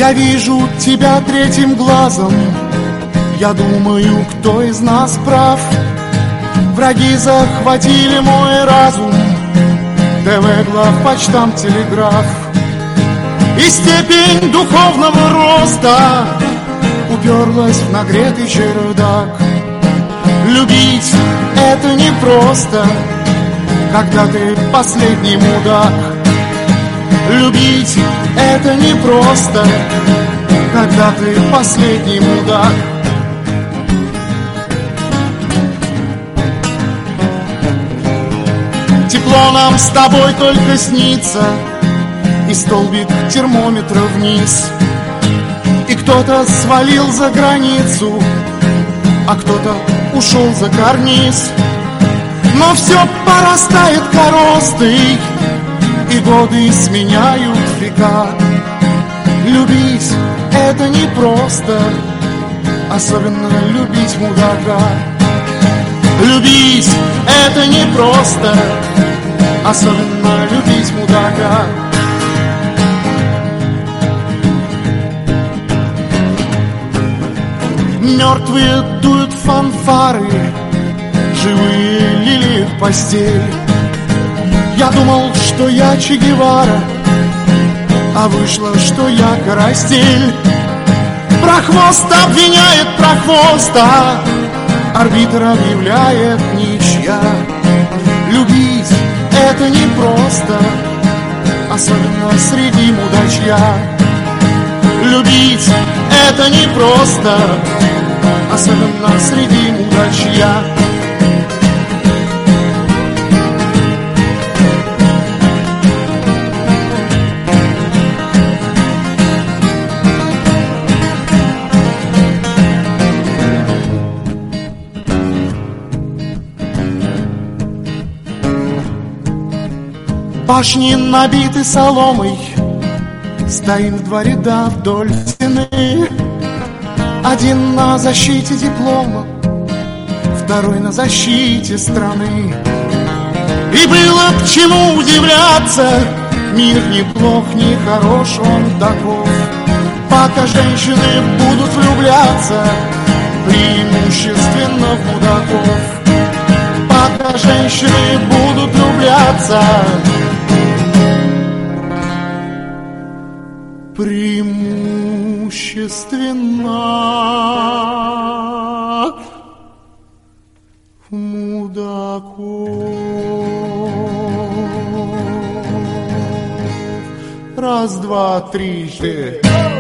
Я вижу тебя третьим глазом, я думаю, кто из нас прав. Враги захватили мой разум, ТВ, главпочтамт, телеграф. И степень духовного роста уперлась в нагретый чердак. Любить это непросто, когда ты последний мудак. Любить это непросто, когда ты последний мудак. Тепло нам с тобой только снится, и столбик термометра вниз. И кто-то свалил за границу, а кто-то ушел за карниз. Но все порастает коростой, и годы сменяют века. Любить это непросто, особенно любить мудака. Любить это непросто, особенно любить мудака. Мертвые дуют фанфары, живые лилии в постель. Я думал, что я Че Гевара, а вышло, что я Карастель. Прохвост обвиняет прохвоста, арбитр объявляет ничья. Любить это непросто, особенно среди мудачья. Любить это непросто, особенно среди мудачья. Башни набиты соломой, стоим в два ряда вдоль стены. Один на защите диплома, второй на защите страны. И было к чему удивляться, мир не плох, не хорош, он таков. Пока женщины будут влюбляться, преимущественно в мудаков. Пока женщины будут влюбляться, преимущественно в мудаков. Раз, два, три, четыре.